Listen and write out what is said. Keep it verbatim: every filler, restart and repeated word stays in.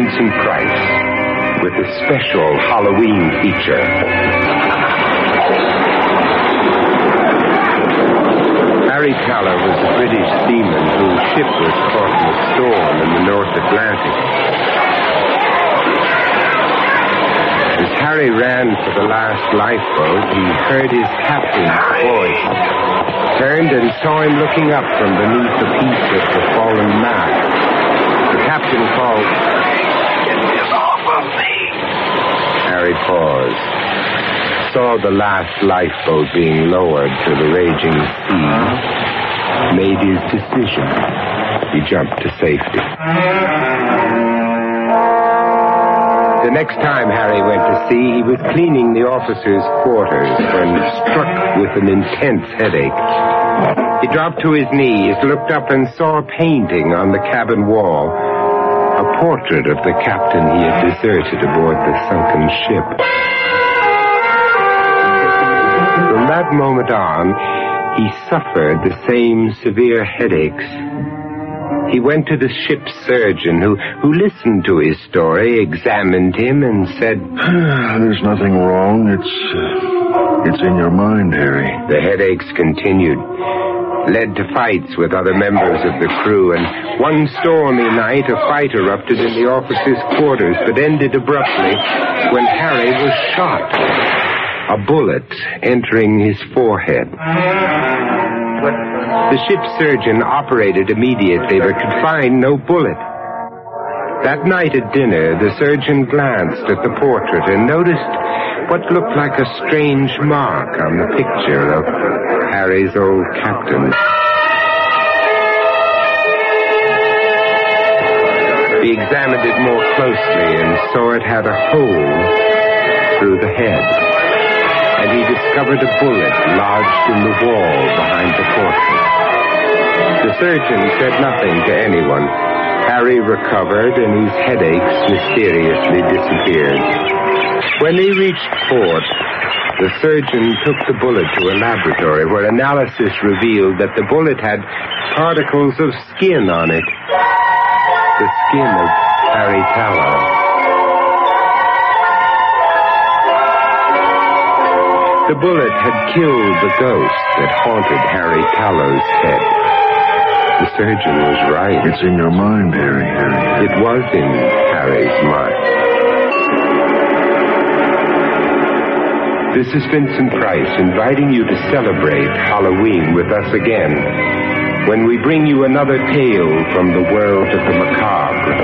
Vincent Price with a special Halloween feature. Harry Taller was a British seaman whose ship was caught in a storm in the North Atlantic. As Harry ran for the last lifeboat, he heard his captain's voice, turned and saw him looking up from beneath a piece of the fallen mast. The captain called, "Get this off of me!" Harry paused, saw the last lifeboat being lowered to the raging sea, made his decision. He jumped to safety. The next time Harry went to sea, he was cleaning the officers' quarters when struck with an intense headache. He dropped to his knees, looked up, and saw a painting on the cabin wall, a portrait of the captain he had deserted aboard the sunken ship. From that moment on, he suffered the same severe headaches. He went to the ship's surgeon, who, who listened to his story, examined him, and said, "There's nothing wrong. It's, uh, it's in your mind, Harry." The headaches continued, led to fights with other members of the crew, and one stormy night a fight erupted in the officers' quarters, but ended abruptly when Harry was shot, a bullet entering his forehead. The ship's surgeon operated immediately, but could find no bullet. That night at dinner, the surgeon glanced at the portrait and noticed what looked like a strange mark on the picture of Harry's old captain. He examined it more closely and saw it had a hole through the head, and he discovered a bullet lodged in the wall behind the portrait. The surgeon said nothing to anyone. Harry recovered, and his headaches mysteriously disappeared. When they reached port, the surgeon took the bullet to a laboratory where analysis revealed that the bullet had particles of skin on it. The skin of Harry Taller. The bullet had killed the ghost that haunted Harry Taller's head. The surgeon was right. It's in your mind, Harry. Harry. It was in Harry's mind. This is Vincent Price inviting you to celebrate Halloween with us again when we bring you another tale from the world of the macabre.